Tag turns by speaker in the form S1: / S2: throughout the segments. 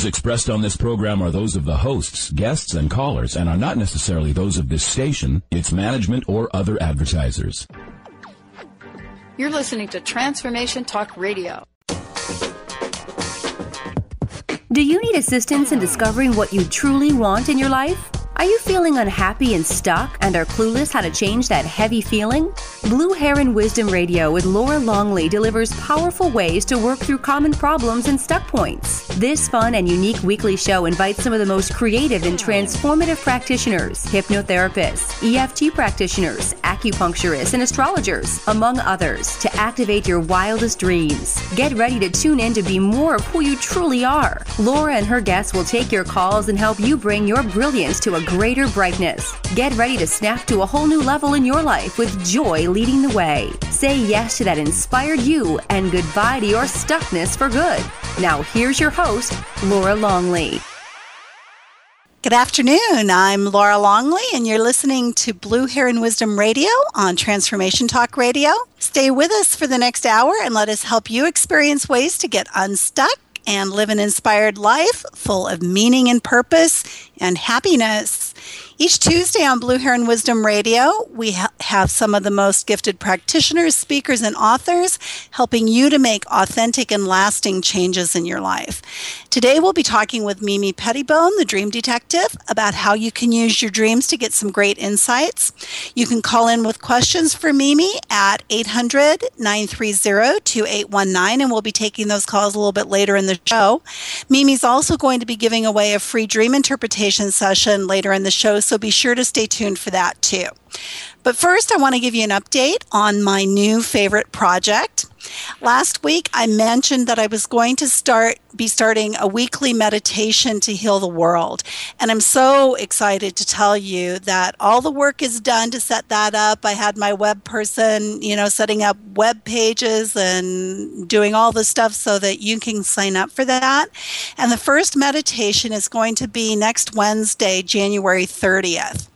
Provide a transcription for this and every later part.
S1: expressed on this program are those of the hosts, guests, and callers and are not necessarily those of this station, its management, or other advertisers.
S2: You're listening to Transformation Talk Radio.
S3: Do you need assistance in discovering what you truly want in your life? Are you feeling unhappy and stuck and are clueless how to change that heavy feeling? Blue Heron Wisdom Radio with Laura Longley delivers powerful ways to work through common problems and stuck points. This fun and unique weekly show invites some of the most creative and transformative practitioners, hypnotherapists, EFT practitioners, acupuncturists, and astrologers, among others, to activate your wildest dreams. Get ready to tune in to be more of who you truly are. Laura and her guests will take your calls and help you bring your brilliance to a greater brightness. Get ready to snap to a whole new level in your life with joy leading the way. Say yes to that inspired you and goodbye to your stuckness for good. Now here's your host, Laura Longley.
S4: Good afternoon. I'm Laura Longley, and you're listening to Blue Heron Wisdom Radio on Transformation Talk Radio. Stay with us for the next hour and let us help you experience ways to get unstuck and live an inspired life full of meaning and purpose and happiness. Each Tuesday on Blue Heron Wisdom Radio, we have some of the most gifted practitioners, speakers, and authors helping you to make authentic and lasting changes in your life. Today, we'll be talking with Mimi Pettibone, the Dream Detective, about how you can use your dreams to get some great insights. You can call in with questions for Mimi at 800-930-2819, and we'll be taking those calls a little bit later in the show. Mimi's also going to be giving away a free dream interpretation session later in the show, so be sure to stay tuned for that too. But first, I want to give you an update on my new favorite project. Last week, I mentioned that I was going to be starting a weekly meditation to heal the world. And I'm so excited to tell you that all the work is done to set that up. I had my web person, setting up web pages and doing all the stuff so that you can sign up for that. And the first meditation is going to be next Wednesday, January 30th.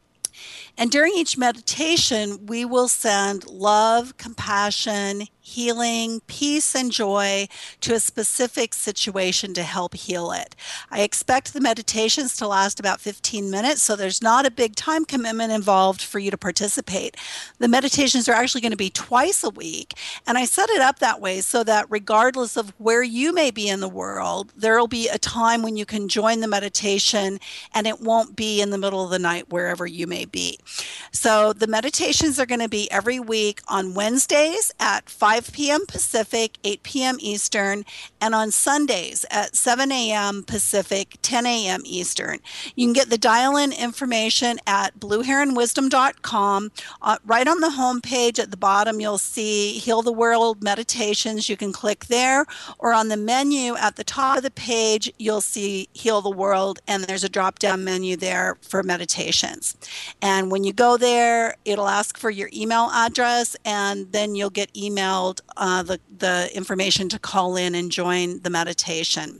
S4: And during each meditation, we will send love, compassion, healing, peace, and joy to a specific situation to help heal it. I expect the meditations to last about 15 minutes, so there's not a big time commitment involved for you to participate. The meditations are actually going to be twice a week, and I set it up that way so that regardless of where you may be in the world, there will be a time when you can join the meditation, and it won't be in the middle of the night wherever you may be. So the meditations are going to be every week on Wednesdays at 5 p.m. Pacific, 8 p.m. Eastern, and on Sundays at 7 a.m. Pacific, 10 a.m. Eastern. You can get the dial-in information at blueheronwisdom.com. Right on the home page at the bottom, you'll see Heal the World Meditations. You can click there, or on the menu at the top of the page, you'll see Heal the World, and there's a drop-down menu there for meditations. And when you go there, it'll ask for your email address, and then you'll get emailed the information to call in and join the meditation.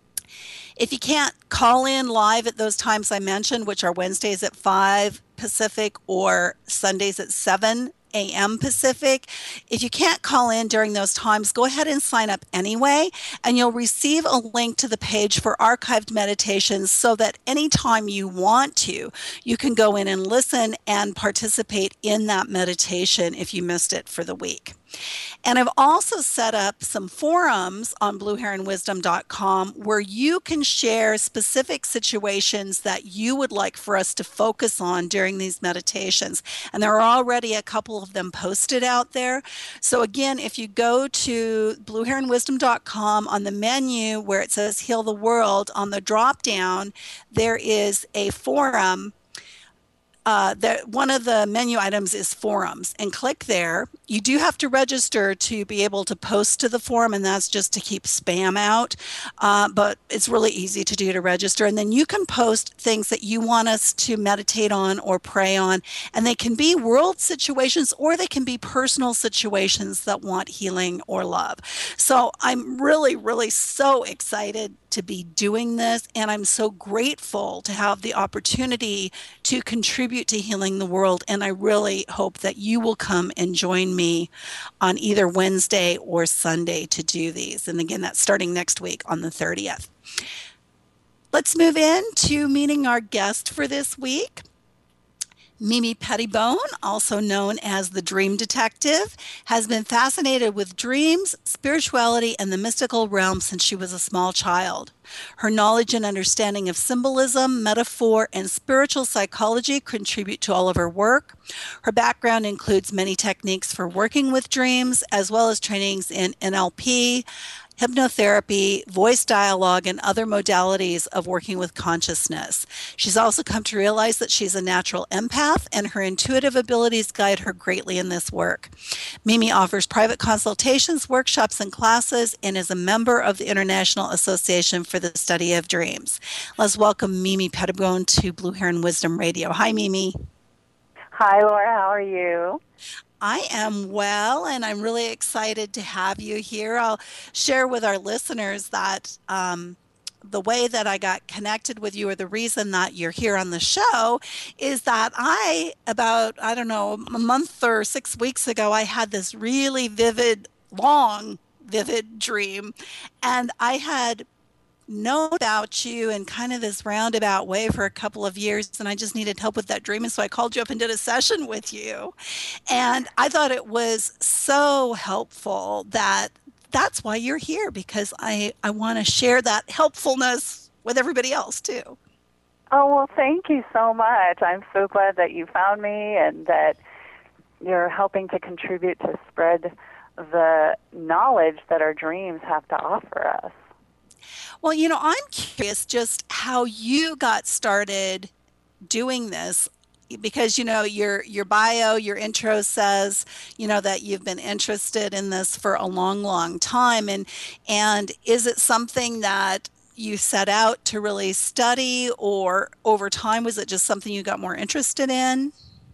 S4: If you can't call in live at those times I mentioned, which are Wednesdays at 5 Pacific or Sundays at 7 a.m. Pacific. If you can't call in during those times, go ahead and sign up anyway, and you'll receive a link to the page for archived meditations so that anytime you want to, you can go in and listen and participate in that meditation if you missed it for the week. And I've also set up some forums on blueheronwisdom.com where you can share specific situations that you would like for us to focus on during these meditations. And there are already a couple of them posted out there. So again, if you go to blueheronwisdom.com on the menu where it says Heal the World, on the drop down, there is a forum. One of the menu items is forums, and click there. You do have to register to be able to post to the forum, and that's just to keep spam out, but it's really easy to do to register. And then you can post things that you want us to meditate on or pray on, and they can be world situations or they can be personal situations that want healing or love. So I'm really, really so excited to be doing this, and I'm so grateful to have the opportunity to contribute to healing the world, and I really hope that you will come and join me on either Wednesday or Sunday to do these. And again, that's starting next week on the 30th. Let's move in to meeting our guest for this week. Mimi Pettibone, also known as the Dream Detective, has been fascinated with dreams, spirituality, and the mystical realm since she was a small child. Her knowledge and understanding of symbolism, metaphor, and spiritual psychology contribute to all of her work. Her background includes many techniques for working with dreams, as well as trainings in NLP, hypnotherapy, voice dialogue, and other modalities of working with consciousness. She's also come to realize that she's a natural empath, and her intuitive abilities guide her greatly in this work. Mimi offers private consultations, workshops, and classes, and is a member of the International Association for the Study of Dreams. Let's welcome Mimi Pettibone to Blue Heron Wisdom Radio. Hi, Mimi.
S5: Hi, Laura. How are you?
S4: I am well, and I'm really excited to have you here. I'll share with our listeners that the way that I got connected with you, or the reason that you're here on the show, is that a month or 6 weeks ago, I had this really vivid dream, and I had known about you in kind of this roundabout way for a couple of years, and I just needed help with that dream, and so I called you up and did a session with you, and I thought it was so helpful that's why you're here, because I want to share that helpfulness with everybody else too.
S5: Oh, well, thank you so much. I'm so glad that you found me and that you're helping to contribute to spread the knowledge that our dreams have to offer us.
S4: Well, I'm curious just how you got started doing this, because, your bio, your intro says, that you've been interested in this for a long, long time. And is it something that you set out to really study, or over time, was it just something you got more interested in?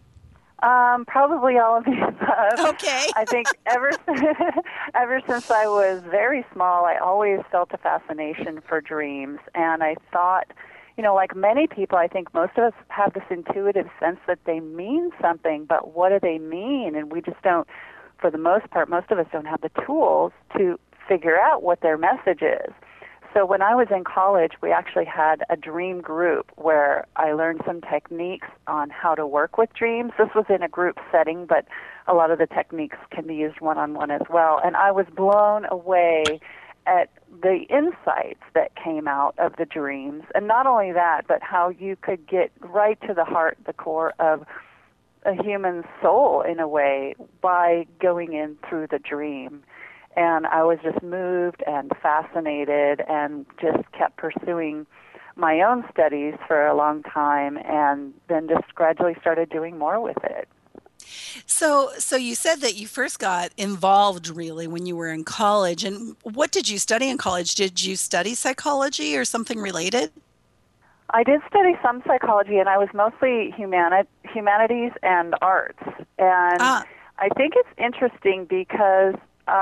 S5: Probably all of the above.
S4: Okay.
S5: I think ever since I was very small, I always felt a fascination for dreams. And I thought, like many people, I think most of us have this intuitive sense that they mean something, but what do they mean? And we just don't, for the most part, most of us don't have the tools to figure out what their message is. So when I was in college, we actually had a dream group where I learned some techniques on how to work with dreams. This was in a group setting, but a lot of the techniques can be used one-on-one as well. And I was blown away at the insights that came out of the dreams. And not only that, but how you could get right to the heart, the core of a human soul in a way by going in through the dream. And I was just moved and fascinated and just kept pursuing my own studies for a long time, and then just gradually started doing more with it.
S4: So you said that you first got involved really when you were in college. And what did you study in college? Did you study psychology or something related?
S5: I did study some psychology, and I was mostly humanities and arts. And I think it's interesting because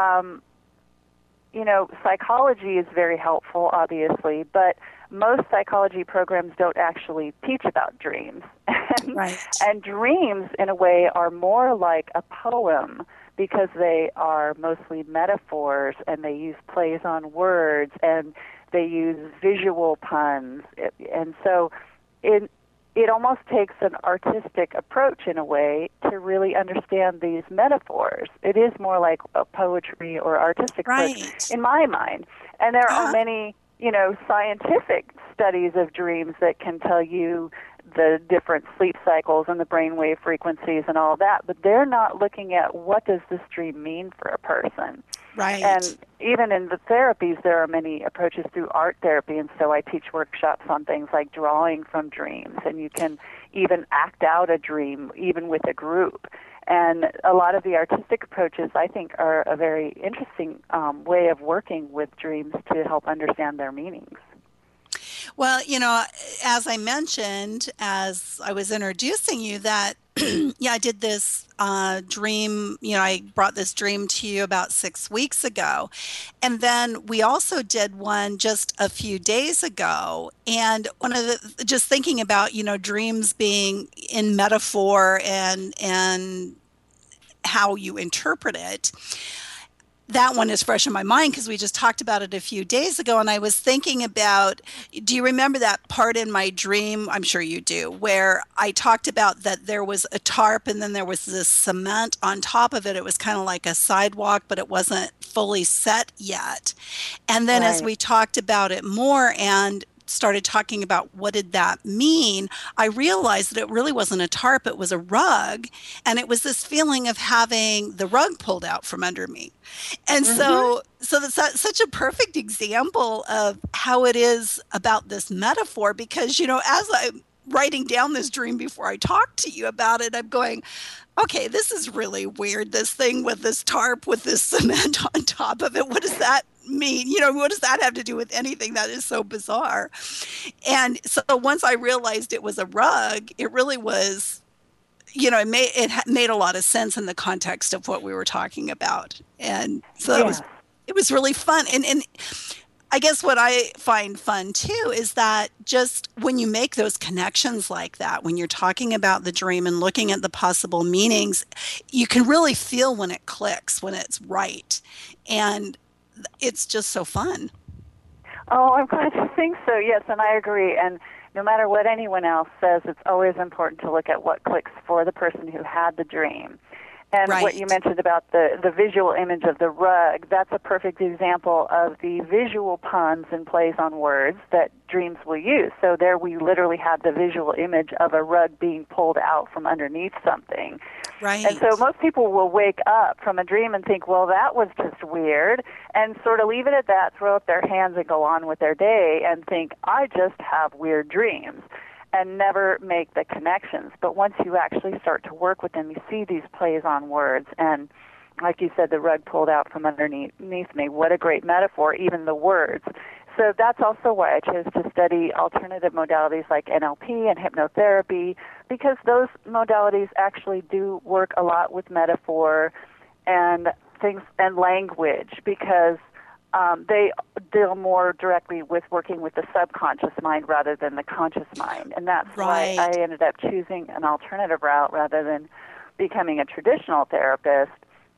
S5: psychology is very helpful, obviously, but most psychology programs don't actually teach about dreams.
S4: Right.
S5: And dreams, in a way, are more like a poem because they are mostly metaphors, and they use plays on words, and they use visual puns. And so it almost takes an artistic approach in a way to really understand these metaphors. It is more like a poetry or artistic approach in my mind. And there are many, scientific studies of dreams that can tell you the different sleep cycles and the brainwave frequencies and all that, but they're not looking at what does this dream mean for a person.
S4: Right.
S5: And even in the therapies, there are many approaches through art therapy, and so I teach workshops on things like drawing from dreams, and you can even act out a dream, even with a group. And a lot of the artistic approaches, I think, are a very interesting way of working with dreams to help understand their meanings.
S4: Well, as I mentioned, as I was introducing you, that I did this dream, I brought this dream to you about 6 weeks ago. And then we also did one just a few days ago. And one of the, just thinking about, dreams being in metaphor and how you interpret it, that one is fresh in my mind because we just talked about it a few days ago. And I was thinking about, do you remember that part in my dream? I'm sure you do, where I talked about that there was a tarp and then there was this cement on top of it. It was kind of like a sidewalk, but it wasn't fully set yet. And then as we talked about it more and started talking about what did that mean, I realized that it really wasn't a tarp, it was a rug. And it was this feeling of having the rug pulled out from under me. And so that's such a perfect example of how it is about this metaphor, because, you know, as I'm writing down this dream before I talk to you about it, I'm going, okay, this is really weird, this thing with this tarp with this cement on top of it. What does that mean? You know, what does that have to do with anything? That is so bizarre. And so once I realized it was a rug, it really was, you know, it made a lot of sense in the context of what we were talking about. And so it was really fun. And I guess what I find fun too is that just when you make those connections like that, when you're talking about the dream and looking at the possible meanings, you can really feel when it clicks, when it's right. And it's just so fun.
S5: Oh, I'm glad you think so. Yes, and I agree. And no matter what anyone else says, it's always important to look at what clicks for the person who had the dream. And what you mentioned about the visual image of the rug, that's a perfect example of the visual puns and plays on words that dreams will use. So there we literally have the visual image of a rug being pulled out from underneath something.
S4: Right.
S5: And so most people will wake up from a dream and think, well, that was just weird, and sort of leave it at that, throw up their hands and go on with their day and think, I just have weird dreams, and never make the connections. But once you actually start to work with them, you see these plays on words. And like you said, the rug pulled out from underneath me. What a great metaphor, even the words. So that's also why I chose to study alternative modalities like NLP and hypnotherapy, because those modalities actually do work a lot with metaphor and things and language, because they deal more directly with working with the subconscious mind rather than the conscious mind. And that's why I ended up choosing an alternative route rather than becoming a traditional therapist.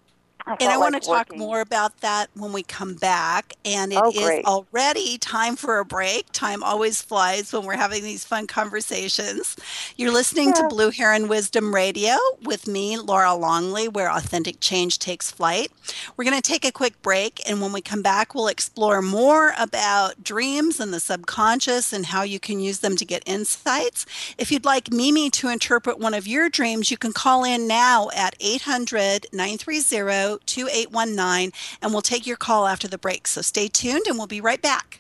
S4: I want to talk more about that when we come back. And it is already time for a break. Time always flies when we're having these fun conversations. You're listening to Blue Heron Wisdom Radio with me, Laura Longley, where authentic change takes flight. We're going to take a quick break, and when we come back, we'll explore more about dreams and the subconscious and how you can use them to get insights. If you'd like Mimi to interpret one of your dreams, you can call in now at 800-930-2819, and we'll take your call after the break. So stay tuned, and we'll be right back.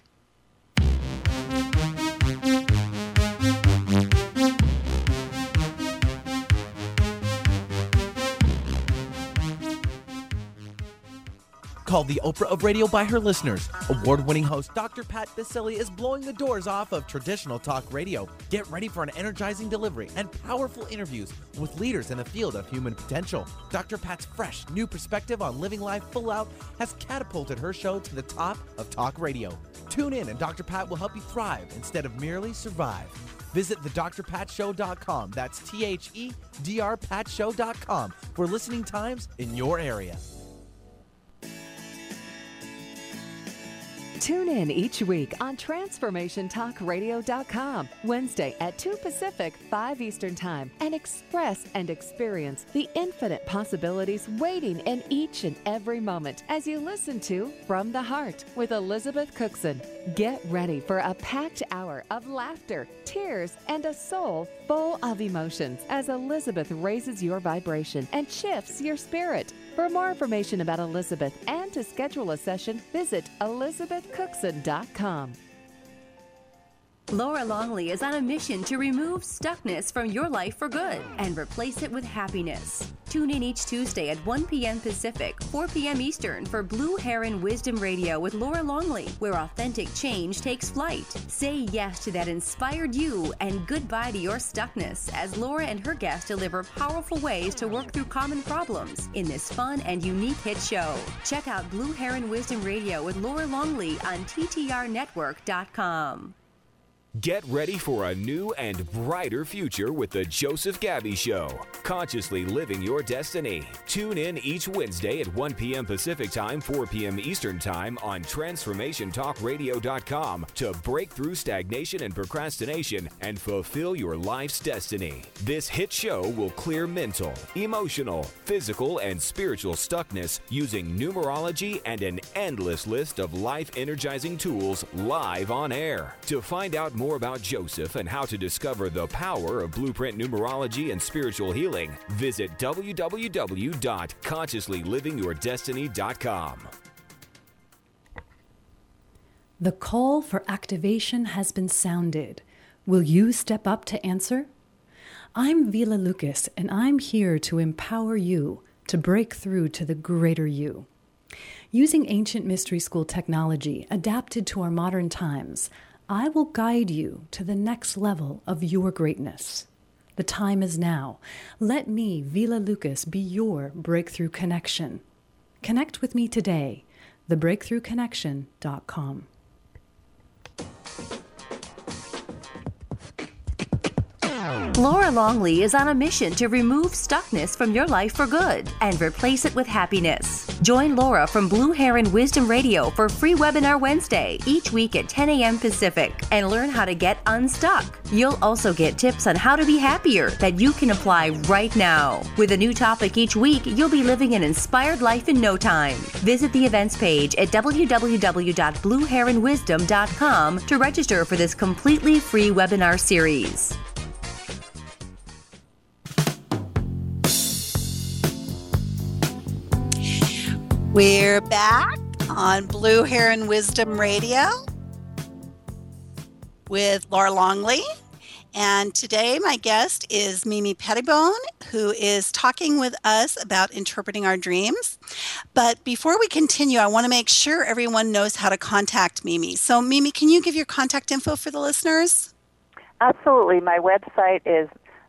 S6: Called the Oprah of Radio by her listeners, award-winning host Dr. Pat Baccili is blowing the doors off of traditional talk radio. Get ready for an energizing delivery and powerful interviews with leaders in the field of human potential. Dr. Pat's fresh, new perspective on living life full out has catapulted her show to the top of talk radio. Tune in and Dr. Pat will help you thrive instead of merely survive. Visit thedrpatshow.com. That's THEDRPatshow.com for listening times in your area.
S7: Tune in each week on TransformationTalkRadio.com, Wednesday at 2 Pacific, 5 Eastern Time, and express and experience the infinite possibilities waiting in each and every moment as you listen to From the Heart with Elizabeth Cookson. Get ready for a packed hour of laughter, tears, and a soul full of emotions as Elizabeth raises your vibration and shifts your spirit. For more information about Elizabeth and to schedule a session, visit ElizabethCookson.com.
S3: Laura Longley is on a mission to remove stuckness from your life for good and replace it with happiness. Tune in each Tuesday at 1 p.m. Pacific, 4 p.m. Eastern for Blue Heron Wisdom Radio with Laura Longley, where authentic change takes flight. Say yes to that inspired you and goodbye to your stuckness as Laura and her guests deliver powerful ways to work through common problems in this fun and unique hit show. Check out Blue Heron Wisdom Radio with Laura Longley on TTRnetwork.com.
S8: Get ready for a new and brighter future with the Joseph Gabby Show. Consciously living your destiny. Tune in each Wednesday at 1 p.m. Pacific Time, 4 p.m. Eastern Time on TransformationTalkRadio.com to break through stagnation and procrastination and fulfill your life's destiny. This hit show will clear mental, emotional, physical, and spiritual stuckness using numerology and an endless list of life-energizing tools live on air. To find out more about Joseph and how to discover the power of blueprint numerology and spiritual healing, visit www.consciouslylivingyourdestiny.com.
S9: The call for activation has been sounded. Will you step up to answer? I'm Vila Lucas, and I'm here to empower you to break through to the greater you. Using ancient mystery school technology adapted to our modern times, I will guide you to the next level of your greatness. The time is now. Let me, Vila Lucas, be your breakthrough connection. Connect with me today, thebreakthroughconnection.com.
S3: Laura Longley is on a mission to remove stuckness from your life for good and replace it with happiness. Join Laura from Blue Heron Wisdom Radio for free webinar Wednesday each week at 10 a.m. Pacific and learn how to get unstuck. You'll also get tips on how to be happier that you can apply right now. With a new topic each week, you'll be living an inspired life in no time. Visit the events page at www.blueheronwisdom.com to register for this completely free webinar series.
S4: We're back on Blue Heron Wisdom Radio with Laura Longley. And today my guest is Mimi Pettibone, who is talking with us about interpreting our dreams. But before we continue, I want to make sure everyone knows how to contact Mimi. So Mimi, can you give your contact info for the listeners?
S5: Absolutely. My website is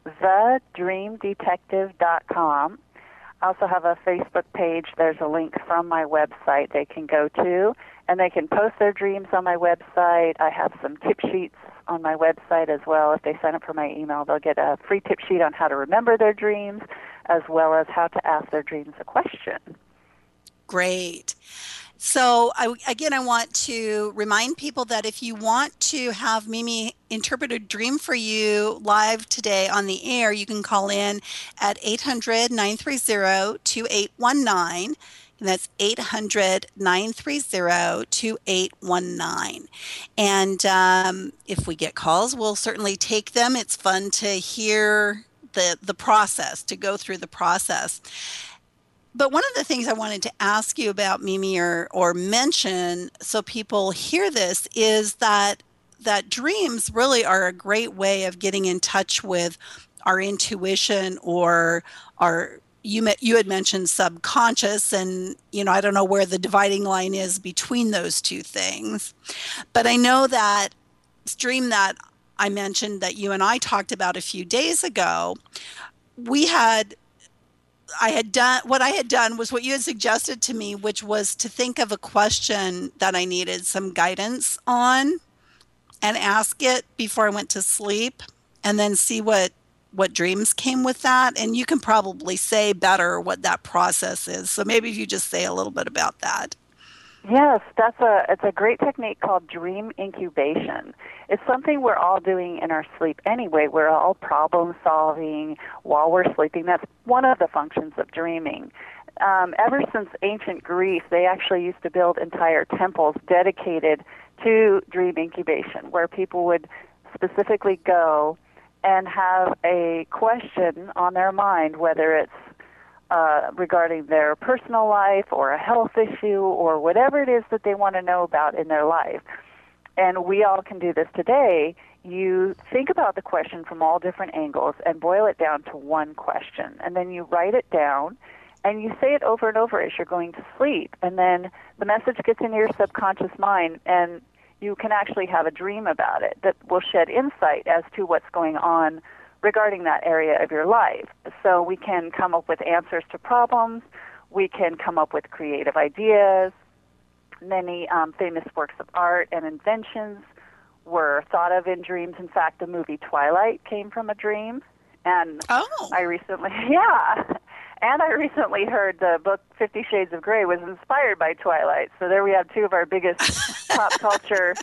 S5: thedreamdetective.com. I also have a Facebook page. There's a link from my website they can go to, and they can post their dreams on my website. I have some tip sheets on my website as well. If they sign up for my email, they'll get a free tip sheet on how to remember their dreams, as well as how to ask their dreams a question.
S4: Great. So, I want to remind people that if you want to have Mimi interpret a dream for you live today on the air, you can call in at 800-930-2819. And that's 800-930-2819. And if we get calls, we'll certainly take them. It's fun to hear the process, to go through the process. But one of the things I wanted to ask you about, Mimi, or mention so people hear this is that dreams really are a great way of getting in touch with our intuition or our, you had mentioned subconscious, and, I don't know where the dividing line is between those two things. But I know that dream that I mentioned that you and I talked about a few days ago, I had done what you had suggested to me, which was to think of a question that I needed some guidance on and ask it before I went to sleep, and then see what dreams came with that. And you can probably say better what that process is. So maybe if you just say a little bit about that.
S5: Yes, it's a great technique called dream incubation. It's something we're all doing in our sleep anyway. We're all problem solving while we're sleeping. That's one of the functions of dreaming. Ever since ancient Greece, they actually used to build entire temples dedicated to dream incubation, where people would specifically go and have a question on their mind, whether it's regarding their personal life or a health issue or whatever it is that they want to know about in their life. And we all can do this today. You think about the question from all different angles and boil it down to one question. And then you write it down and you say it over and over as you're going to sleep. And then the message gets into your subconscious mind, and you can actually have a dream about it that will shed insight as to what's going on regarding that area of your life. So we can come up with answers to problems. We can come up with creative ideas. Many famous works of art and inventions were thought of in dreams. In fact, the movie Twilight came from a dream. And I recently heard the book 50 Shades of Grey was inspired by Twilight. So there we have two of our biggest pop culture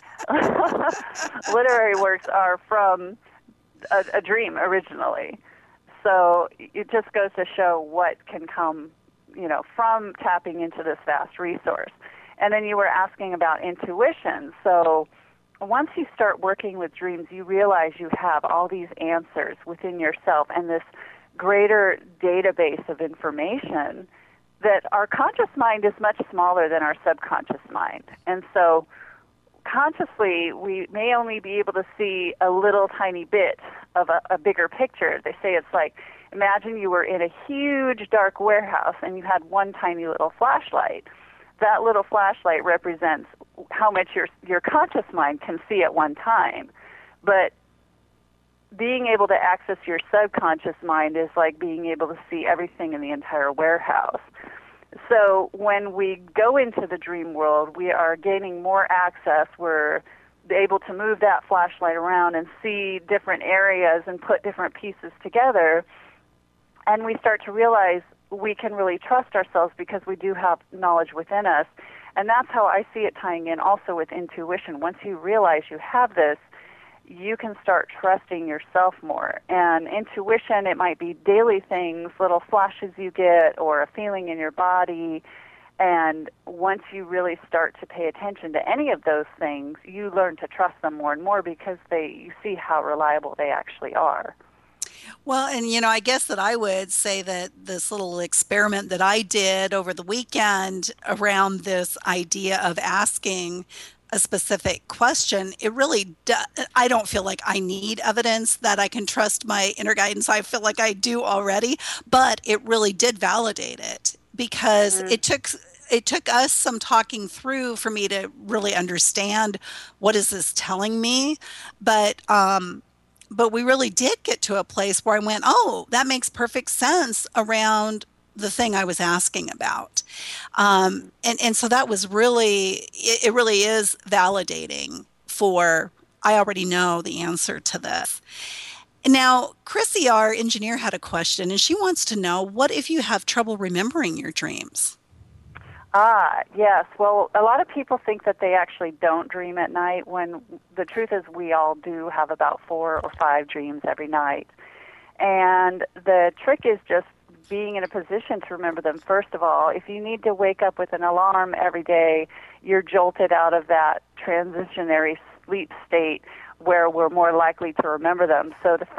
S5: literary works are from a dream originally. So it just goes to show what can come, from tapping into this vast resource. And then you were asking about intuition. So once you start working with dreams, you realize you have all these answers within yourself and this greater database of information that our conscious mind is much smaller than our subconscious mind. And so consciously, we may only be able to see a little tiny bit of a bigger picture. They say it's like, imagine you were in a huge dark warehouse and you had one tiny little flashlight. That little flashlight represents how much your conscious mind can see at one time. But being able to access your subconscious mind is like being able to see everything in the entire warehouse. So when we go into the dream world, we are gaining more access. We're able to move that flashlight around and see different areas and put different pieces together. And we start to realize we can really trust ourselves because we do have knowledge within us. And that's how I see it tying in also with intuition. Once you realize you have this, you can start trusting yourself more. And intuition, it might be daily things, little flashes you get, or a feeling in your body. And once you really start to pay attention to any of those things, you learn to trust them more and more because you see how reliable they actually are.
S4: Well, and I guess that I would say that this little experiment that I did over the weekend around this idea of asking a specific question, it really I don't feel like I need evidence that I can trust my inner guidance. I feel like I do already, but it really did validate it because it took us some talking through for me to really understand what is this telling me, but we really did get to a place where I went, oh, that makes perfect sense around the thing I was asking about. And so that was really, it really is validating for, I already know the answer to this. Now, Chrissy, our engineer, had a question, and she wants to know, what if you have trouble remembering your dreams?
S5: Yes. Well, a lot of people think that they actually don't dream at night when the truth is we all do have about 4 or 5 dreams every night. And the trick is just being in a position to remember them. First of all, if you need to wake up with an alarm every day, you're jolted out of that transitionary sleep state where we're more likely to remember them. So the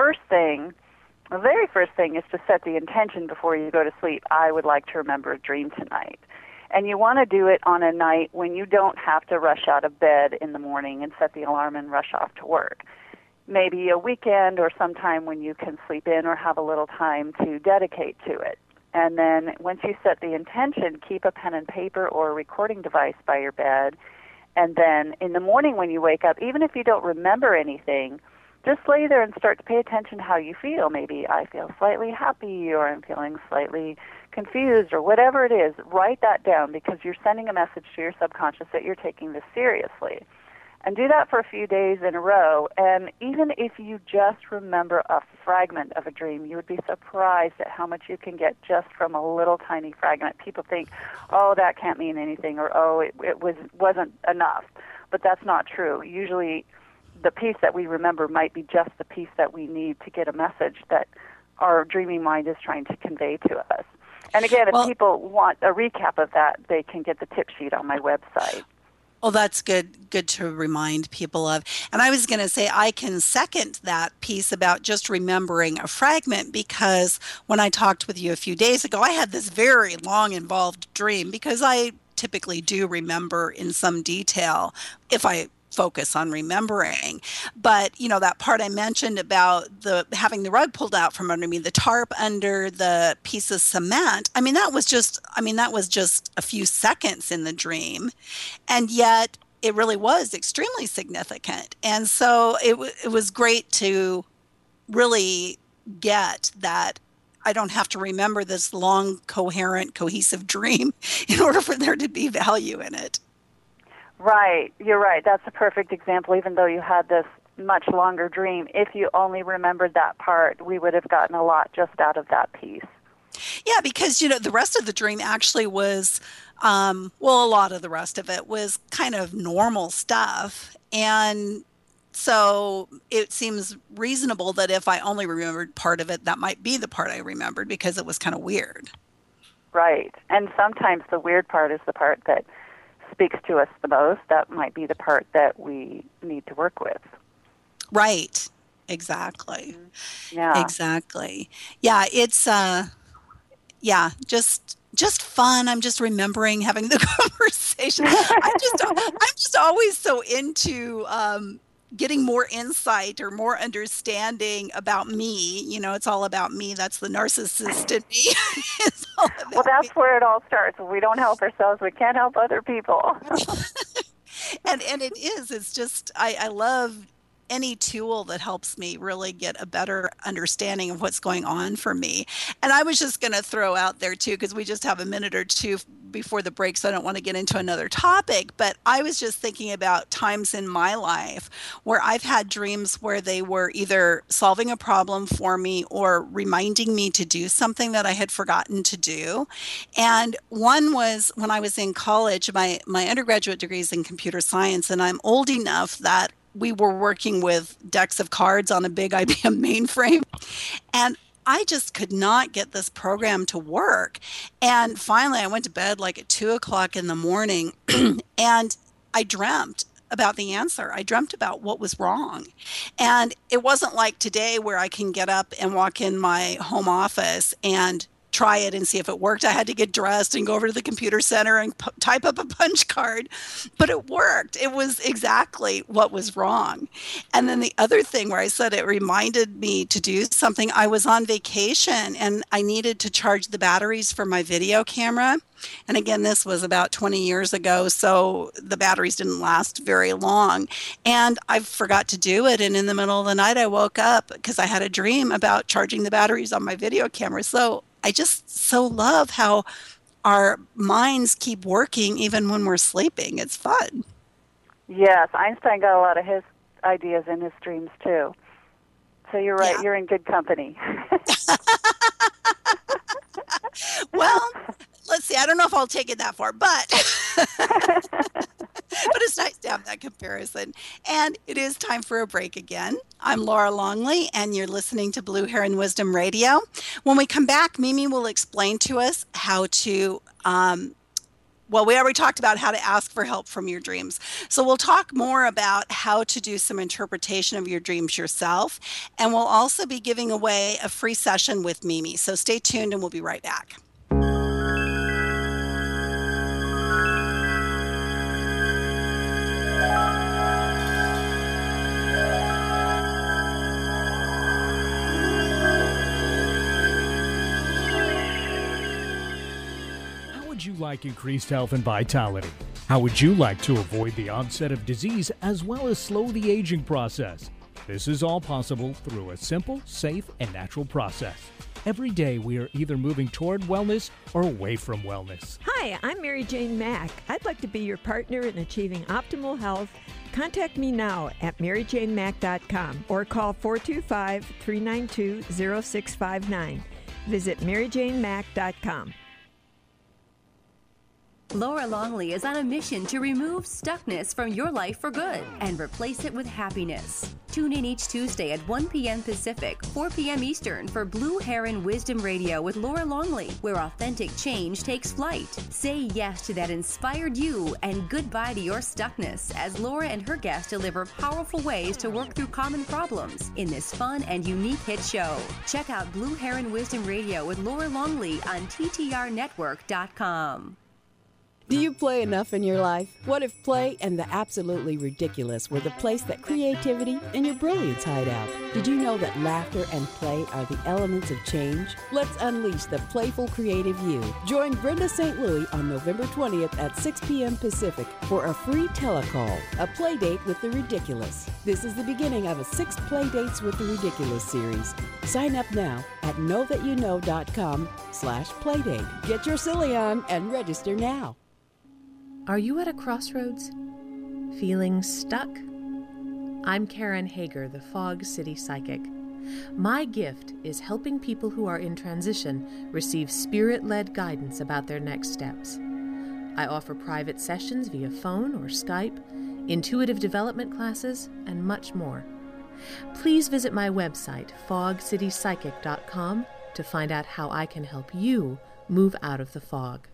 S5: very first thing is to set the intention before you go to sleep. I would like to remember a dream tonight. And you want to do it on a night when you don't have to rush out of bed in the morning and set the alarm and rush off to work. Maybe a weekend or sometime when you can sleep in or have a little time to dedicate to it. And then once you set the intention, keep a pen and paper or a recording device by your bed. And then in the morning when you wake up, even if you don't remember anything, just lay there and start to pay attention to how you feel. Maybe I feel slightly happy, or I'm feeling slightly confused, or whatever it is. Write that down because you're sending a message to your subconscious that you're taking this seriously. And do that for a few days in a row. And even if you just remember a fragment of a dream, you would be surprised at how much you can get just from a little tiny fragment. People think, oh, that can't mean anything, or oh, it wasn't enough. But that's not true. Usually the piece that we remember might be just the piece that we need to get a message that our dreaming mind is trying to convey to us. And again, if people want a recap of that, they can get the tip sheet on my website.
S4: Well, that's good to remind people of. And I was going to say, I can second that piece about just remembering a fragment, because when I talked with you a few days ago, I had this very long, involved dream, because I typically do remember in some detail if I focus on remembering. But, that part I mentioned about having the rug pulled out from under me, the tarp under the piece of cement, that was just a few seconds in the dream. And yet it really was extremely significant. And so it was great to really get that I don't have to remember this long, coherent, cohesive dream in order for there to be value in it.
S5: Right. You're right. That's a perfect example. Even though you had this much longer dream, if you only remembered that part, we would have gotten a lot just out of that piece.
S4: Yeah, because, the rest of the dream actually was, a lot of the rest of it was kind of normal stuff. And so it seems reasonable that if I only remembered part of it, that might be the part I remembered because it was kind of weird.
S5: Right. And sometimes the weird part is the part that speaks to us the most. That might be the part that we need to work with.
S4: Right. Exactly.
S5: Yeah.
S4: Exactly. Yeah, it's just fun. I'm just remembering having the conversation. I'm just always so into getting more insight or more understanding about me. It's all about me. That's the narcissist in me.
S5: Well, that's where it all starts. If we don't help ourselves, we can't help other people.
S4: and it is. It's just I love any tool that helps me really get a better understanding of what's going on for me. And I was just going to throw out there too, because we just have a minute or two before the break, so I don't want to get into another topic, but I was just thinking about times in my life where I've had dreams where they were either solving a problem for me or reminding me to do something that I had forgotten to do. And one was when I was in college. My undergraduate degree is in computer science, and I'm old enough that we were working with decks of cards on a big IBM mainframe. And I just could not get this program to work. And finally, I went to bed like at 2 o'clock in the morning, and I dreamt about the answer. I dreamt about what was wrong. And it wasn't like today where I can get up and walk in my home office and try it and see if it worked. I had to get dressed and go over to the computer center and type up a punch card, but it worked. It was exactly what was wrong. And then the other thing where I said it reminded me to do something, I was on vacation and I needed to charge the batteries for my video camera. And again, this was about 20 years ago, so the batteries didn't last very long. And I forgot to do it. And in the middle of the night, I woke up because I had a dream about charging the batteries on my video camera. So I just so love how our minds keep working even when we're sleeping. It's fun.
S5: Yes, Einstein got a lot of his ideas in his dreams, too. So you're right, You're in good company.
S4: Well, let's see. I don't know if I'll take it that far, but but it's nice to have that comparison. And it is time for a break again. I'm Laura Longley, and you're listening to Blue Heron Wisdom Radio. When we come back, Mimi will explain to us how to we already talked about how to ask for help from your dreams. So we'll talk more about how to do some interpretation of your dreams yourself. And we'll also be giving away a free session with Mimi. So stay tuned and we'll be right back.
S10: Would you like increased health and vitality? How would you like to avoid the onset of disease as well as slow the aging process? This is all possible through a simple, safe, and natural process. Every day we are either moving toward wellness or away from wellness.
S11: Hi, I'm Mary Jane Mack. I'd like to be your partner in achieving optimal health. Contact me now at maryjanemack.com or call 425-392-0659. Visit maryjanemack.com.
S3: Laura Longley is on a mission to remove stuckness from your life for good and replace it with happiness. Tune in each Tuesday at 1 p.m. Pacific, 4 p.m. Eastern for Blue Heron Wisdom Radio with Laura Longley, where authentic change takes flight. Say yes to that inspired you and goodbye to your stuckness as Laura and her guests deliver powerful ways to work through common problems in this fun and unique hit show. Check out Blue Heron Wisdom Radio with Laura Longley on TTRnetwork.com.
S12: Do you play enough in your life? What if play and the absolutely ridiculous were the place that creativity and your brilliance hide out? Did you know that laughter and play are the elements of change? Let's unleash the playful, creative you. Join Brenda St. Louis on November 20th at 6 p.m. Pacific for a free telecall, a play date with the ridiculous. This is the beginning of a 6 Play Dates with the Ridiculous series. Sign up now at knowthatyouknow.com/playdate. Get your silly on and register now.
S13: Are you at a crossroads? Feeling stuck? I'm Karen Hager, the Fog City Psychic. My gift is helping people who are in transition receive spirit-led guidance about their next steps. I offer private sessions via phone or Skype, intuitive development classes, and much more. Please visit my website, fogcitypsychic.com, to find out how I can help you move out of the fog.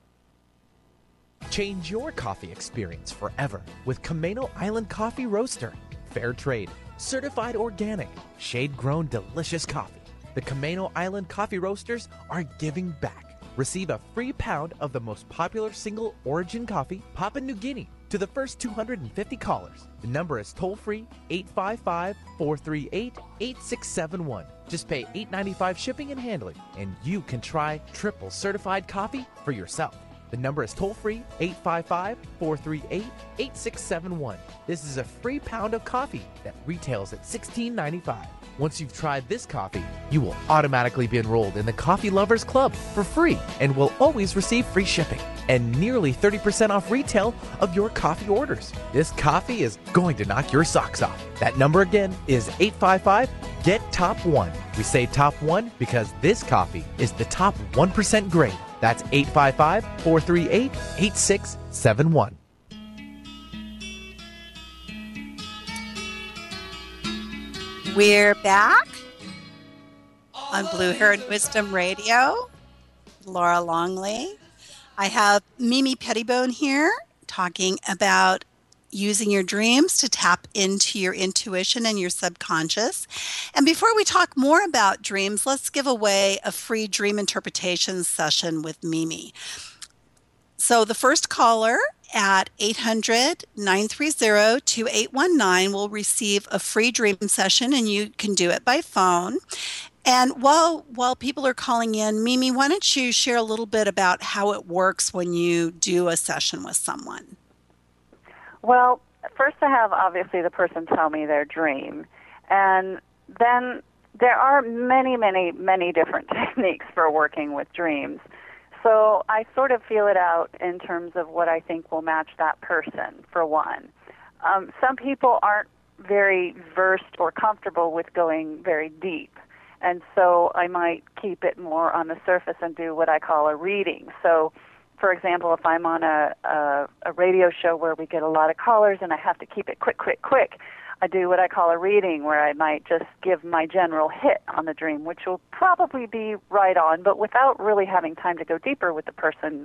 S6: Change your coffee experience forever with Camano Island Coffee Roaster. Fair trade, certified organic, shade-grown delicious coffee. The Camano Island Coffee Roasters are giving back. Receive a free pound of the most popular single origin coffee, Papua New Guinea, to the first 250 callers. The number is toll-free 855-438-8671. Just pay $8.95 shipping and handling, and you can try triple certified coffee for yourself. The number is toll-free 855-438-8671. This is a free pound of coffee that retails at $16.95. Once you've tried this coffee, you will automatically be enrolled in the Coffee Lovers Club for free and will always receive free shipping and nearly 30% off retail of your coffee orders. This coffee is going to knock your socks off. That number again is 855-GET-TOP1. We say top 1 because this coffee is the top 1% grade. That's 855-438-8671.
S4: We're back on Blue Heron Wisdom Radio. Laura Longley. I have Mimi Pettibone here talking about using your dreams to tap into your intuition and your subconscious. And before we talk more about dreams, let's give away a free dream interpretation session with Mimi. So the first caller at 800-930-2819 will receive a free dream session, and you can do it by phone. And while people are calling in, Mimi, why don't you share a little bit about how it works when you do a session with someone?
S5: Well, first I have obviously the person tell me their dream, and then there are many, many, many different techniques for working with dreams. So I sort of feel it out in terms of what I think will match that person, for one. Some people aren't very versed or comfortable with going very deep, and so I might keep it more on the surface and do what I call a reading. So, for example, if I'm on a radio show where we get a lot of callers and I have to keep it quick, I do what I call a reading, where I might just give my general hit on the dream, which will probably be right on, but without really having time to go deeper with the person,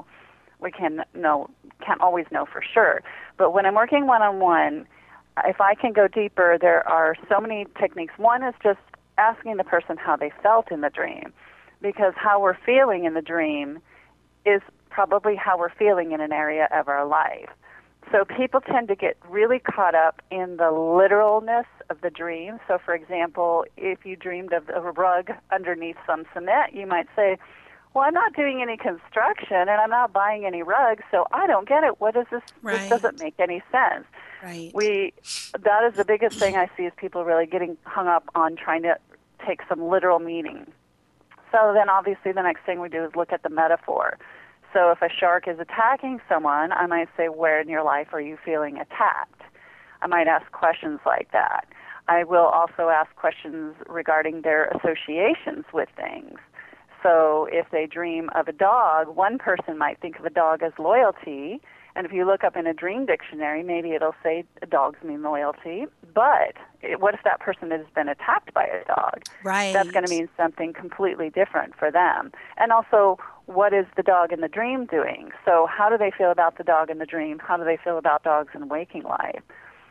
S5: we can't always know for sure. But when I'm working one-on-one, if I can go deeper, there are so many techniques. One is just asking the person how they felt in the dream, because how we're feeling in the dream is probably how we're feeling in an area of our life. So people tend to get really caught up in the literalness of the dream. So, for example, if you dreamed of a rug underneath some cement, you might say, well, I'm not doing any construction and I'm not buying any rugs, so I don't get it. What is this? Right. This doesn't make any sense.
S4: Right.
S5: That is the biggest thing I see, is people really getting hung up on trying to take some literal meaning. So then obviously the next thing we do is look at the metaphor. So if a shark is attacking someone, I might say, where in your life are you feeling attacked? I might ask questions like that. I will also ask questions regarding their associations with things. So if they dream of a dog, one person might think of a dog as loyalty, and if you look up in a dream dictionary, maybe it'll say dogs mean loyalty. But what if that person has been attacked by a dog?
S4: Right.
S5: That's going to mean something completely different for them. And also, what is the dog in the dream doing? So how do they feel about the dog in the dream? How do they feel about dogs in waking life?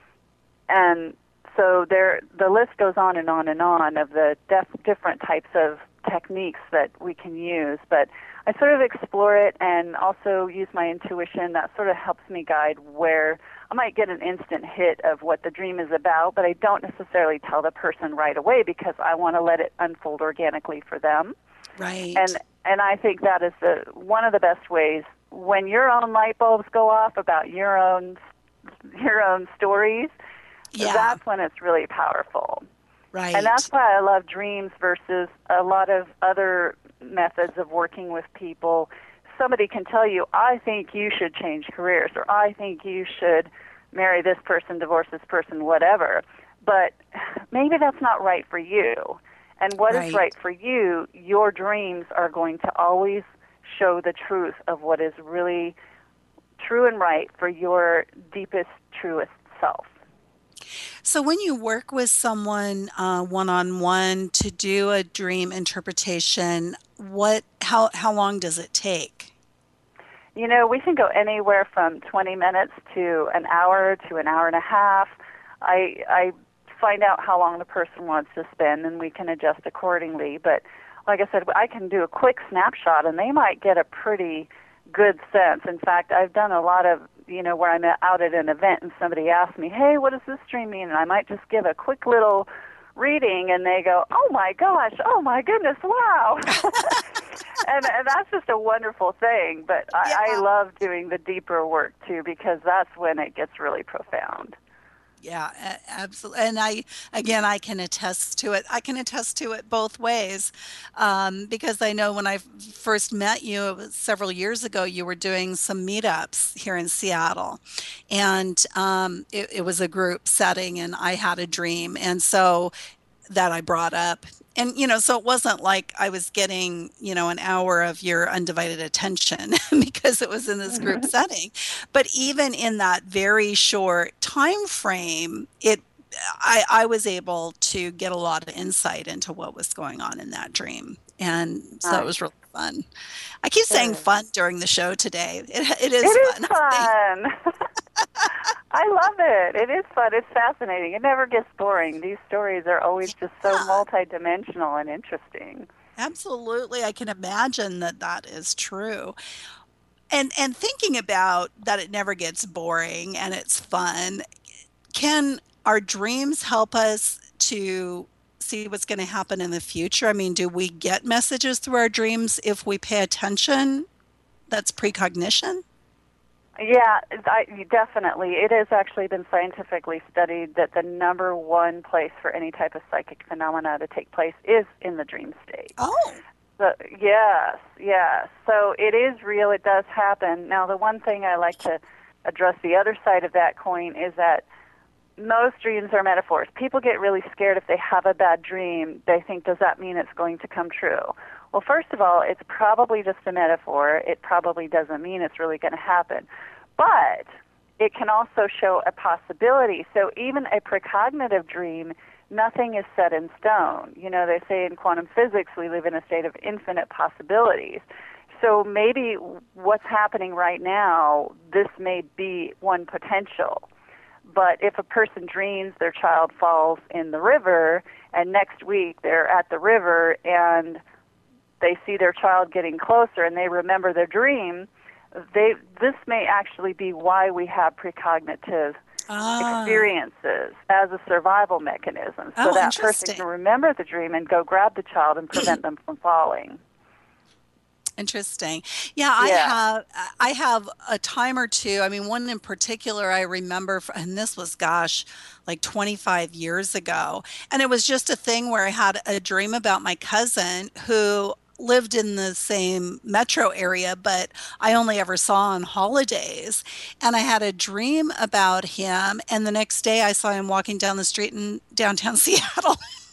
S5: And so the list goes on and on and on of the different types of techniques that we can use. But I sort of explore it and also use my intuition. That sort of helps me guide where I might get an instant hit of what the dream is about, but I don't necessarily tell the person right away because I want to let it unfold organically for them.
S4: Right.
S5: And I think that is one of the best ways. When your own light bulbs go off about your own stories, that's when it's really powerful.
S4: Right.
S5: And that's why I love dreams versus a lot of other methods of working with people. Somebody can tell you, I think you should change careers, or I think you should marry this person, divorce this person, whatever. But maybe that's not right for you. And what is right for you, your dreams are going to always show the truth of what is really true and right for your deepest, truest self.
S4: So when you work with someone one-on-one to do a dream interpretation, how long does it take?
S5: We can go anywhere from 20 minutes to an hour and a half. I find out how long the person wants to spend, and we can adjust accordingly. But like I said, I can do a quick snapshot, and they might get a pretty good sense. In fact, I've done a lot of, where I'm out at an event and somebody asks me, hey, what does this dream mean? And I might just give a quick little reading, and they go, oh my gosh, oh my goodness, wow. and that's just a wonderful thing. But I love doing the deeper work, too, because that's when it gets really profound.
S4: Yeah, absolutely. And I can attest to it. I can attest to it both ways, because I know when I first met you several years ago, you were doing some meetups here in Seattle, and it was a group setting, and I had a dream, and so that I brought up. And, so it wasn't like I was getting, an hour of your undivided attention because it was in this group setting. But even in that very short time frame, I was able to get a lot of insight into what was going on in that dream. And so it was really fun. I keep saying fun during the show today. It is
S5: fun. I love it. It is fun. It's fascinating. It never gets boring. These stories are always just so multidimensional and interesting.
S4: Absolutely. I can imagine that is true. And thinking about that it never gets boring and it's fun, can our dreams help us to see what's going to happen in the future? I mean, do we get messages through our dreams if we pay attention? That's precognition?
S5: Yeah, definitely. It has actually been scientifically studied that the number one place for any type of psychic phenomena to take place is in the dream state.
S4: Oh.
S5: So, yes. So it is real. It does happen. Now, the one thing I like to address the other side of that coin is that most dreams are metaphors. People get really scared if they have a bad dream. They think, does that mean it's going to come true? Well, first of all, it's probably just a metaphor. It probably doesn't mean it's really going to happen. But it can also show a possibility. So even a precognitive dream, nothing is set in stone. They say in quantum physics we live in a state of infinite possibilities. So maybe what's happening right now, this may be one potential. But if a person dreams their child falls in the river, and next week they're at the river and they see their child getting closer and they remember their dream, this may actually be why we have precognitive experiences as a survival mechanism. So that person can remember the dream and go grab the child and prevent them from falling.
S4: Interesting. Yeah, I have a time or two. I mean, one in particular I remember, and this was, like 25 years ago. And it was just a thing where I had a dream about my cousin who lived in the same metro area, but I only ever saw on holidays. And I had a dream about him, and the next day I saw him walking down the street in downtown Seattle.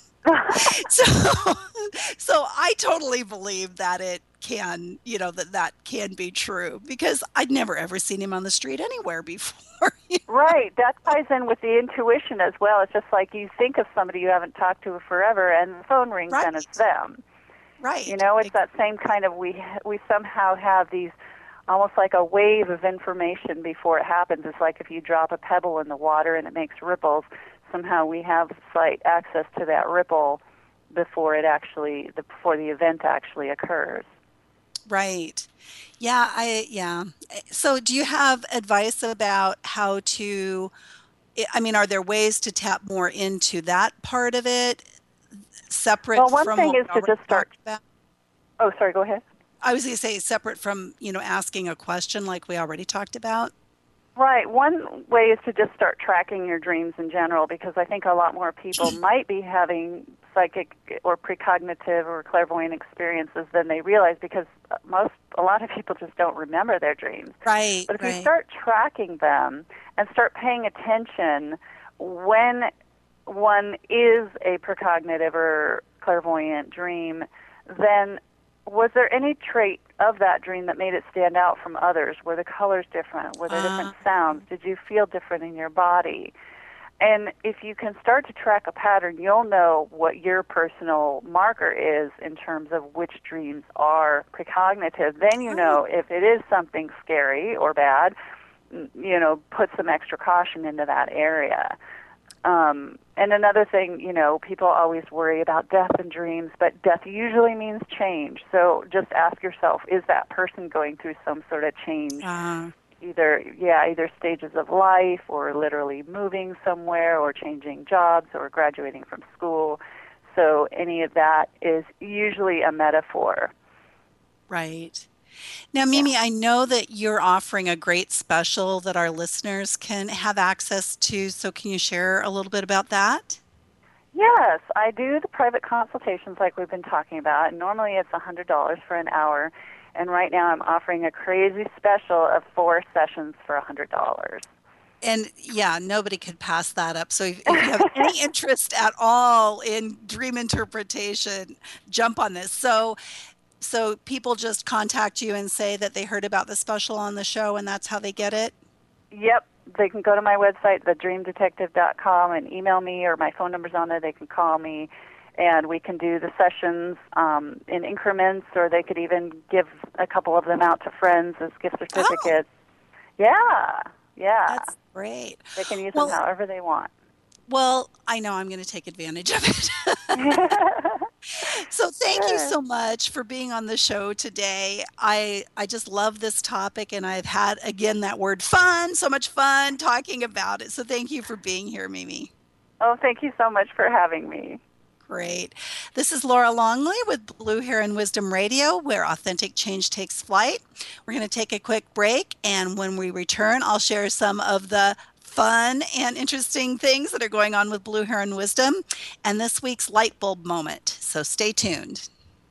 S4: So I totally believe that it can, that can be true, because I'd never ever seen him on the street anywhere before.
S5: Right. That ties in with the intuition as well. It's just like you think of somebody you haven't talked to forever, and the phone rings and it's them.
S4: Right.
S5: It's that same kind of, we somehow have these almost like a wave of information before it happens. It's like if you drop a pebble in the water and it makes ripples, somehow we have slight access to that ripple before the event actually occurs.
S4: Right. Yeah. So do you have advice about how to, are there ways to tap more into that part of it? Separate from
S5: one thing is to just start. Oh, sorry, go ahead.
S4: I was going to say separate from, asking a question like we already talked about.
S5: Right. One way is to just start tracking your dreams in general, because I think a lot more people might be having psychic or precognitive or clairvoyant experiences than they realize, because a lot of people just don't remember their dreams.
S4: Right.
S5: But if you start tracking them and start paying attention when one is a precognitive or clairvoyant dream, then was there any trait of that dream that made it stand out from others? Were the colors different? Were there different sounds? Did you feel different in your body? And if you can start to track a pattern, you'll know what your personal marker is in terms of which dreams are precognitive. Then you know if it is something scary or bad, put some extra caution into that area. And another thing, people always worry about death in dreams, but death usually means change. So just ask yourself, is that person going through some sort of change? Either stages of life, or literally moving somewhere, or changing jobs, or graduating from school. So any of that is usually a metaphor.
S4: Right. Now, Mimi, I know that you're offering a great special that our listeners can have access to, so can you share a little bit about that?
S5: Yes, I do the private consultations like we've been talking about, and normally it's $100 for an hour, and right now I'm offering a crazy special of 4 sessions for $100.
S4: And yeah, nobody could pass that up. So if you have any interest at all in dream interpretation, jump on this. So people just contact you and say that they heard about the special on the show, and that's how they get it?
S5: Yep. They can go to my website, thedreamdetective.com, and email me, or my phone number's on there. They can call me, and we can do the sessions in increments, or they could even give a couple of them out to friends as gift certificates. Yeah.
S4: That's great.
S5: They can use them however they want.
S4: Well, I know I'm going to take advantage of it. So thank you so much for being on the show today. I just love this topic, and I've had, again, that word fun, so much fun talking about it. So thank you for being here, Mimi.
S5: Oh, thank you so much for having me.
S4: Great. This is Laura Longley with Blue Heron Wisdom Radio, where authentic change takes flight. We're going to take a quick break, and when we return, I'll share some of the fun and interesting things that are going on with Blue Heron Wisdom and this week's light bulb moment. So stay tuned.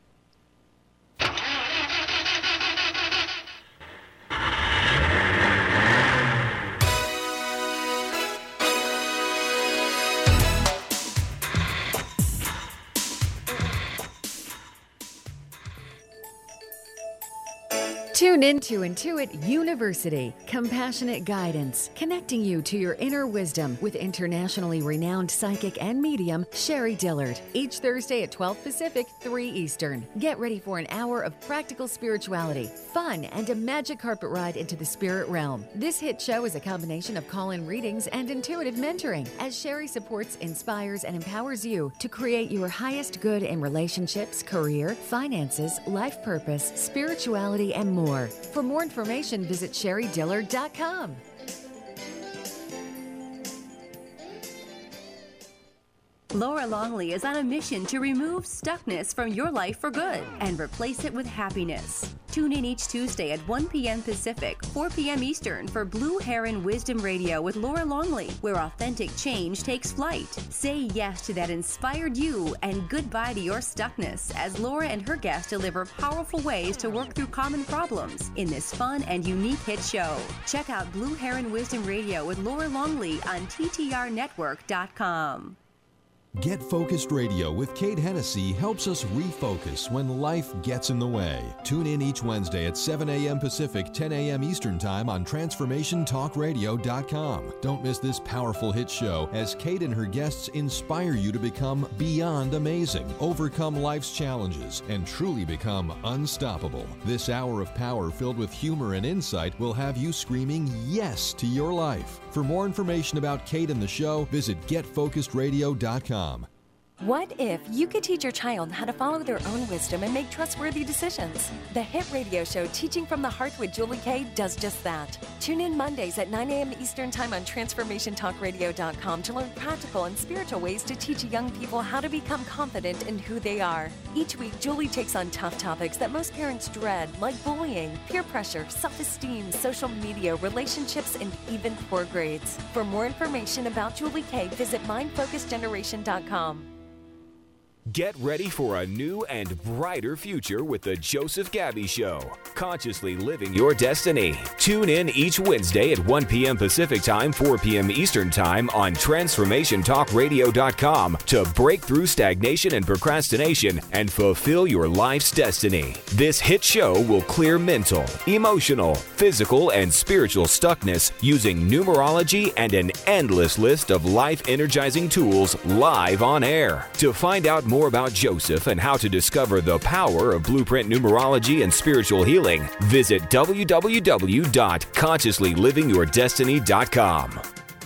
S7: Tune into Intuit University, compassionate guidance, connecting you to your inner wisdom with internationally renowned psychic and medium, Sherry Dillard, each Thursday at 12 Pacific, 3 Eastern. Get ready for an hour of practical spirituality, fun, and a magic carpet ride into the spirit realm. This hit show is a combination of call-in readings and intuitive mentoring, as Sherry supports, inspires, and empowers you to create your highest good in relationships, career, finances, life purpose, spirituality, and more. For more information, visit SherryDillard.com.
S3: Laura Longley is on a mission to remove stuckness from your life for good and replace it with happiness. Tune in each Tuesday at 1 p.m. Pacific, 4 p.m. Eastern for Blue Heron Wisdom Radio with Laura Longley, where authentic change takes flight. Say yes to that inspired you and goodbye to your stuckness as Laura and her guests deliver powerful ways to work through common problems in this fun and unique hit show. Check out Blue Heron Wisdom Radio with Laura Longley on TTRnetwork.com.
S14: Get Focused Radio with Kate Hennessy helps us refocus when life gets in the way. Tune in each Wednesday at 7 a.m. Pacific, 10 a.m. Eastern Time on TransformationTalkRadio.com. Don't miss this powerful hit show as Kate and her guests inspire you to become beyond amazing, overcome life's challenges, and truly become unstoppable. This hour of power filled with humor and insight will have you screaming yes to your life. For more information about Kate and the show, visit GetFocusedRadio.com.
S15: What if you could teach your child how to follow their own wisdom and make trustworthy decisions? The hit radio show Teaching from the Heart with Julie Kay does just that. Tune in Mondays at 9 a.m. Eastern Time on TransformationTalkRadio.com to learn practical and spiritual ways to teach young people how to become confident in who they are. Each week, Julie takes on tough topics that most parents dread, like bullying, peer pressure, self-esteem, social media, relationships, and even poor grades. For more information about Julie Kay, visit MindFocusGeneration.com.
S8: Get ready for a new and brighter future with the Joseph Gabby Show. Consciously living your destiny. Tune in each Wednesday at 1 p.m. Pacific Time, 4 p.m. Eastern Time on TransformationTalkRadio.com to break through stagnation and procrastination and fulfill your life's destiny. This hit show will clear mental, emotional, physical, and spiritual stuckness using numerology and an endless list of life-energizing tools live on air. To find out more about Joseph and how to discover the power of blueprint numerology and spiritual healing, visit www.consciouslylivingyourdestiny.com.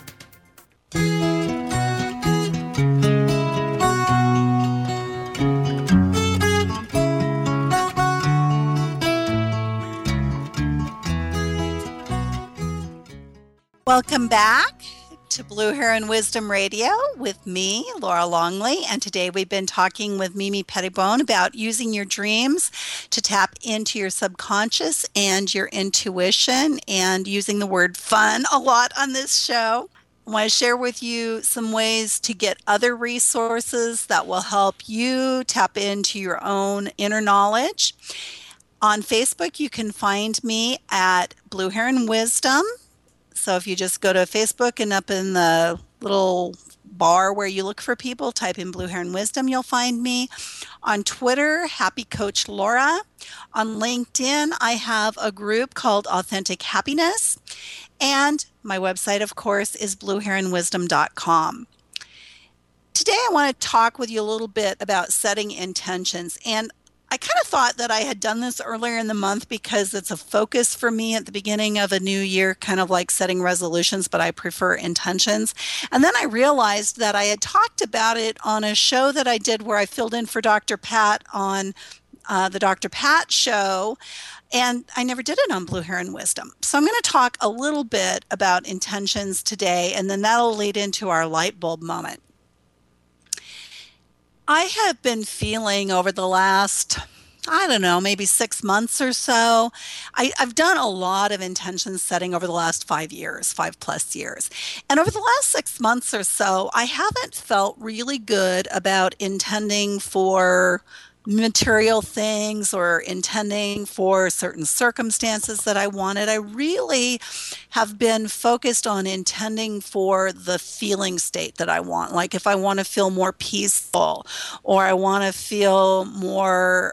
S4: Welcome back to Blue Heron Wisdom Radio with me, Laura Longley, and today we've been talking with Mimi Pettibone about using your dreams to tap into your subconscious and your intuition, and using the word fun a lot on this show. I want to share with you some ways to get other resources that will help you tap into your own inner knowledge. On Facebook, you can find me at Blue Heron Wisdom. So if you just go to Facebook and up in the little bar where you look for people, type in Blue Heron Wisdom, you'll find me. On Twitter, Happy Coach Laura. On LinkedIn, I have a group called Authentic Happiness. And my website, of course, is blueheronwisdom.com. Today, I want to talk with you a little bit about setting intentions. And I kind of thought that I had done this earlier in the month because it's a focus for me at the beginning of a new year, kind of like setting resolutions, but I prefer intentions. And then I realized that I had talked about it on a show that I did where I filled in for Dr. Pat on the Dr. Pat show, and I never did it on Blue Heron Wisdom. So I'm going to talk a little bit about intentions today, and then that'll lead into our light bulb moment. I have been feeling over the last, maybe 6 months or so. I've done a lot of intention setting over the last 5+ years. And over the last 6 months or so, I haven't felt really good about intending for material things or intending for certain circumstances that I wanted. I really have been focused on intending for the feeling state that I want. Like if I want to feel more peaceful, or I want to feel more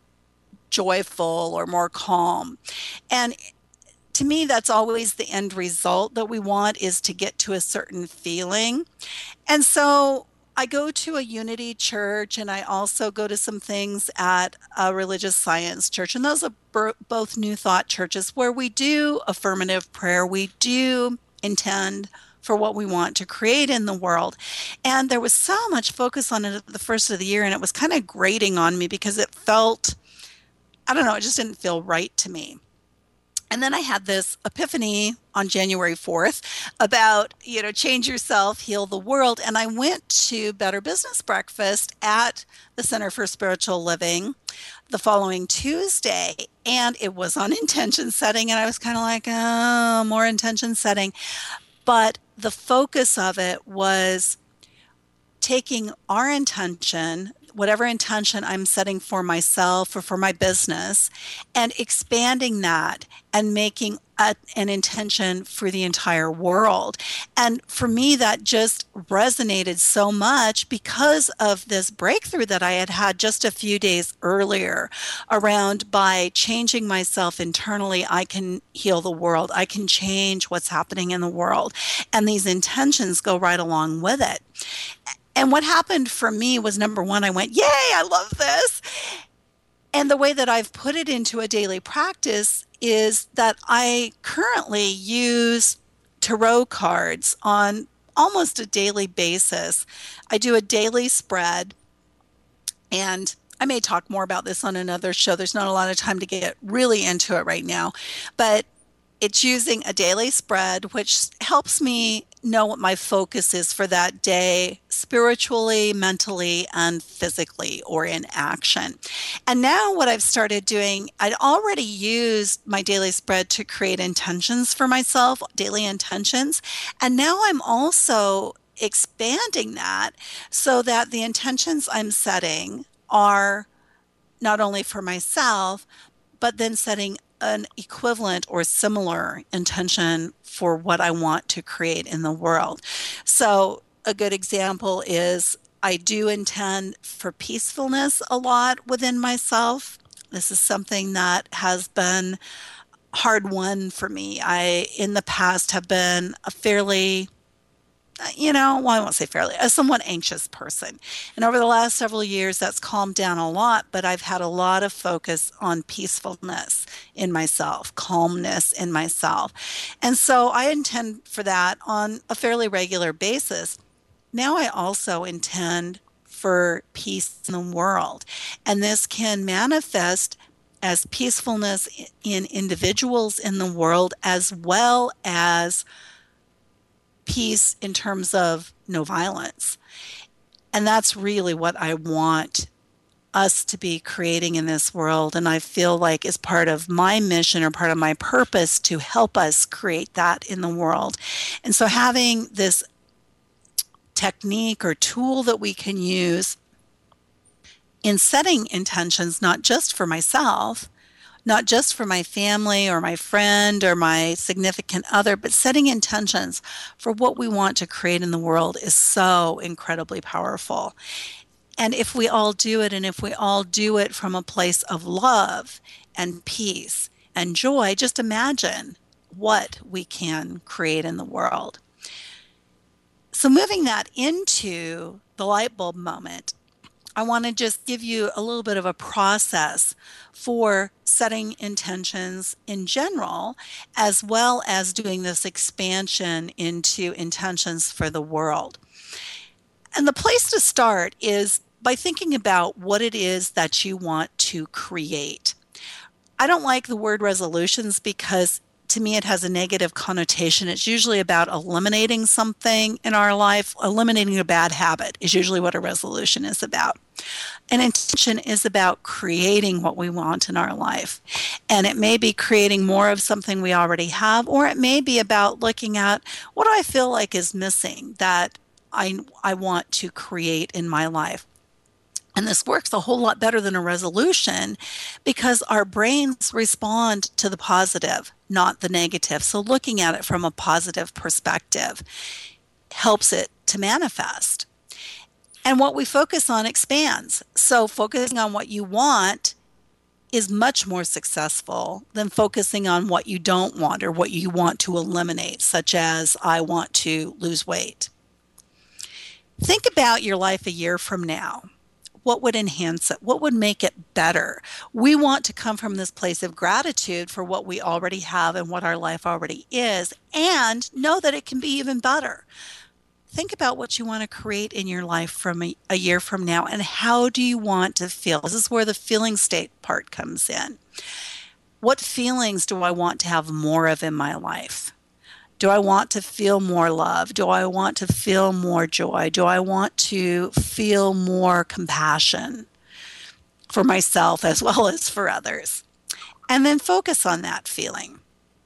S4: joyful or more calm. And to me, that's always the end result that we want, is to get to a certain feeling. And so I go to a Unity church, and I also go to some things at a religious science church. And those are both New Thought churches where we do affirmative prayer. We do intend for what we want to create in the world. And there was so much focus on it at the first of the year, and it was kind of grating on me because it felt, it just didn't feel right to me. And then I had this epiphany on January 4th about, change yourself, heal the world. And I went to Better Business Breakfast at the Center for Spiritual Living the following Tuesday. And it was on intention setting. And I was kind of like, more intention setting. But the focus of it was taking our intention, whatever intention I'm setting for myself or for my business, and expanding that and making an intention for the entire world. And for me, that just resonated so much because of this breakthrough that I had just a few days earlier around, by changing myself internally, I can heal the world. I can change what's happening in the world. And these intentions go right along with it. And what happened for me was, number one, I went, yay, I love this. And the way that I've put it into a daily practice is that I currently use tarot cards on almost a daily basis. I do a daily spread, and I may talk more about this on another show. There's not a lot of time to get really into it right now, but it's using a daily spread, which helps me know what my focus is for that day, spiritually, mentally, and physically, or in action. And now what I've started doing, I'd already used my daily spread to create intentions for myself, daily intentions. And now I'm also expanding that so that the intentions I'm setting are not only for myself, but then setting an equivalent or similar intention for what I want to create in the world. So a good example is I do intend for peacefulness a lot within myself. This is something that has been hard won for me. I, in the past, have been a fairly, I won't say fairly, a somewhat anxious person. And over the last several years, that's calmed down a lot, but I've had a lot of focus on peacefulness in myself, calmness in myself. And so I intend for that on a fairly regular basis. Now I also intend for peace in the world. And this can manifest as peacefulness in individuals in the world, as well as peace in terms of no violence. And that's really what I want us to be creating in this world. And I feel like is part of my mission or part of my purpose to help us create that in the world. And so having this technique or tool that we can use in setting intentions, not just for myself, not just for my family or my friend or my significant other, but setting intentions for what we want to create in the world is so incredibly powerful. And if we all do it, and if we all do it from a place of love and peace and joy, just imagine what we can create in the world. So moving that into the light bulb moment, I want to just give you a little bit of a process for setting intentions in general, as well as doing this expansion into intentions for the world. And the place to start is by thinking about what it is that you want to create. I don't like the word resolutions because to me it has a negative connotation. It's usually about eliminating something in our life. Eliminating a bad habit is usually what a resolution is about. An intention is about creating what we want in our life. And it may be creating more of something we already have, or it may be about looking at what do I feel like is missing that I want to create in my life. And this works a whole lot better than a resolution because our brains respond to the positive, not the negative. So looking at it from a positive perspective helps it to manifest. And what we focus on expands. So focusing on what you want is much more successful than focusing on what you don't want or what you want to eliminate, such as I want to lose weight. Think about your life a year from now. What would enhance it? What would make it better? We want to come from this place of gratitude for what we already have and what our life already is, and know that it can be even better. Think about what you want to create in your life from a year from now, and how do you want to feel? This is where the feeling state part comes in. What feelings do I want to have more of in my life? Do I want to feel more love? Do I want to feel more joy? Do I want to feel more compassion for myself as well as for others? And then focus on that feeling.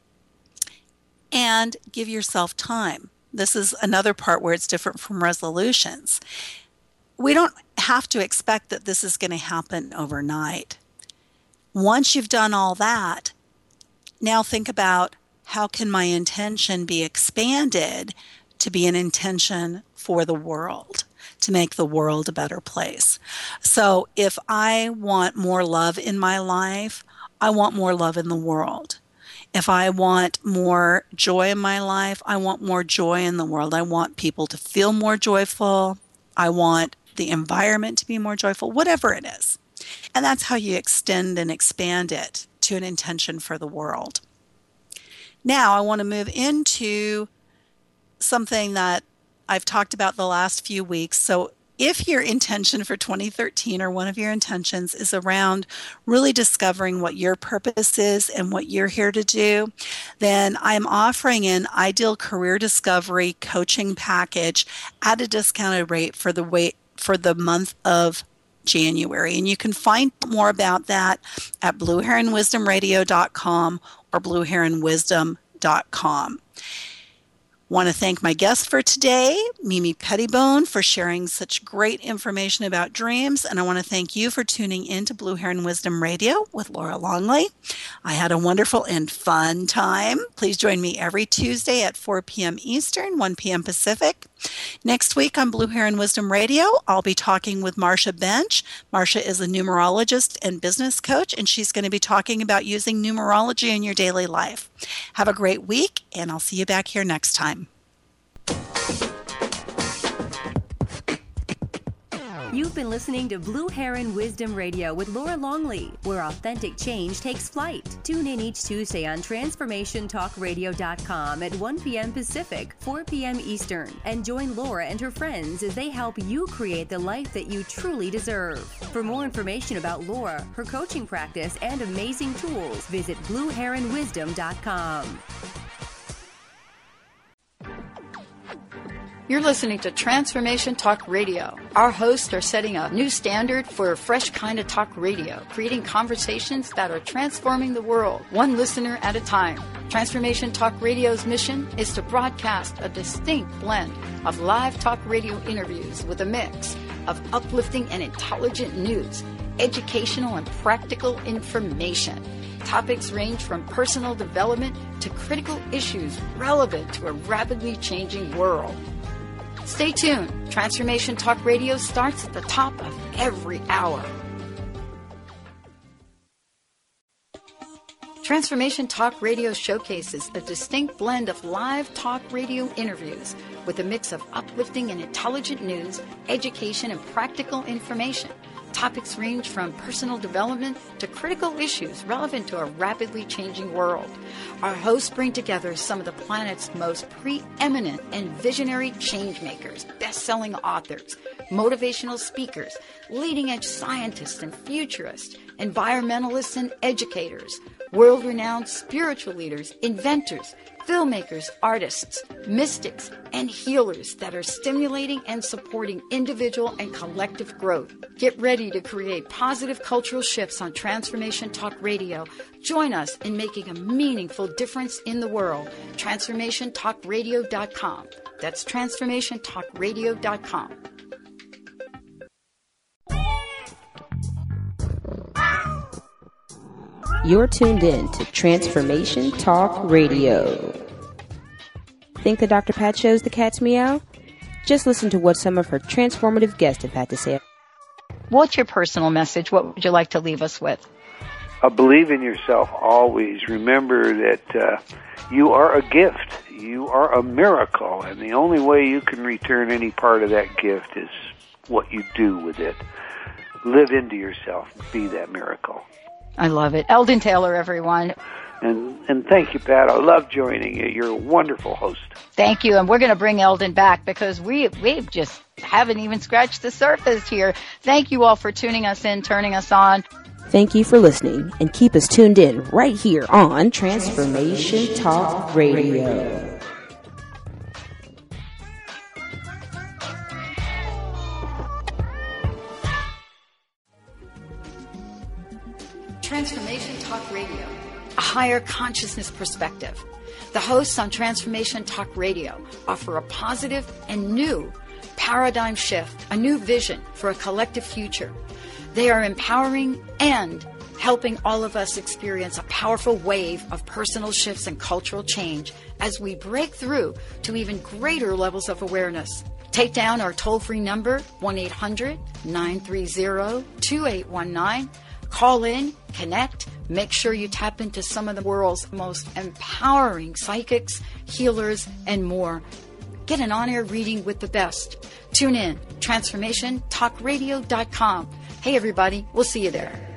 S4: And give yourself time. This is another part where it's different from resolutions. We don't have to expect that this is going to happen overnight. Once you've done all that, now think about, how can my intention be expanded to be an intention for the world, to make the world a better place? So if I want more love in my life, I want more love in the world. If I want more joy in my life, I want more joy in the world. I want people to feel more joyful. I want the environment to be more joyful, whatever it is. And that's how you extend and expand it to an intention for the world. Now, I want to move into something that I've talked about the last few weeks. So if your intention for 2013 or one of your intentions is around really discovering what your purpose is and what you're here to do, then I'm offering an Ideal Career Discovery coaching package at a discounted rate for the month of January. And you can find more about that at blueheronwisdomradio.com or blueheronwisdom.com. Want to thank my guest for today, Mimi Pettibone, for sharing such great information about dreams. And I want to thank you for tuning in to Blue Heron Wisdom Radio with Laura Longley. I had a wonderful and fun time. Please join me every Tuesday at 4 p.m. Eastern, 1 p.m. Pacific. Next week on Blue Heron Wisdom Radio, I'll be talking with Marcia Bench. Marcia is a numerologist and business coach, and she's going to be talking about using numerology in your daily life. Have a great week, and I'll see you back here next time.
S3: You've been listening to Blue Heron Wisdom Radio with Laura Longley, where authentic change takes flight. Tune in each Tuesday on TransformationTalkRadio.com at 1 p.m. Pacific, 4 p.m. Eastern, and join Laura and her friends as they help you create the life that you truly deserve. For more information about Laura, her coaching practice, and amazing tools, visit BlueHeronWisdom.com.
S2: You're listening to Transformation Talk Radio. Our hosts are setting a new standard for a fresh kind of talk radio, creating conversations that are transforming the world, one listener at a time. Transformation Talk Radio's mission is to broadcast a distinct blend of live talk radio interviews with a mix of uplifting and intelligent news, educational and practical information. Topics range from personal development to critical issues relevant to a rapidly changing world. Stay tuned. Transformation Talk Radio starts at the top of every hour. Transformation Talk Radio showcases a distinct blend of live talk radio interviews with a mix of uplifting and intelligent news, education, and practical information. Topics range from personal development to critical issues relevant to a rapidly changing world. Our hosts bring together some of the planet's most preeminent and visionary changemakers, best-selling authors, motivational speakers, leading-edge scientists and futurists, environmentalists and educators, world-renowned spiritual leaders, inventors, filmmakers, artists, mystics, and healers that are stimulating and supporting individual and collective growth. Get ready to create positive cultural shifts on Transformation Talk Radio. Join us in making a meaningful difference in the world. TransformationTalkRadio.com. That's TransformationTalkRadio.com.
S16: You're tuned in to Transformation Talk Radio. Think the Dr. Pat Show's the cat's meow? Just listen to what some of her transformative guests have had to say.
S2: What's your personal message? What would you like to leave us with?
S17: Believe in yourself always. Remember that you are a gift. You are a miracle. And the only way you can return any part of that gift is what you do with it. Live into yourself. Be that miracle.
S2: I love it. Eldon Taylor, everyone.
S17: And thank you, Pat. I love joining you. You're a wonderful host.
S2: Thank you. And we're going to bring Eldon back because we just haven't even scratched the surface here. Thank you all for tuning us in, turning us on.
S16: Thank you for listening, and keep us tuned in right here on Transformation Talk Radio.
S2: Transformation Talk Radio, a higher consciousness perspective. The hosts on Transformation Talk Radio offer a positive and new paradigm shift, a new vision for a collective future. They are empowering and helping all of us experience a powerful wave of personal shifts and cultural change as we break through to even greater levels of awareness. Take down our toll-free number, 1-800-930-2819. Call in, connect, make sure you tap into some of the world's most empowering psychics, healers, and more. Get an on-air reading with the best. Tune in, TransformationTalkRadio.com. Hey, everybody, we'll see you there.